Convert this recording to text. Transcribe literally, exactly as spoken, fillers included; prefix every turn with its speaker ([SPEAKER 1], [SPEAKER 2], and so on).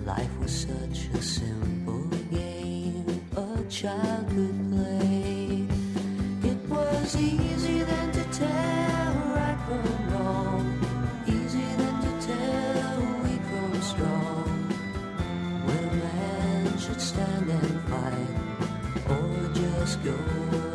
[SPEAKER 1] Life was such a simple game a child could play. It was easy then to tell right from wrong, easy then to tell weak from strong. When a man should stand and fight or just go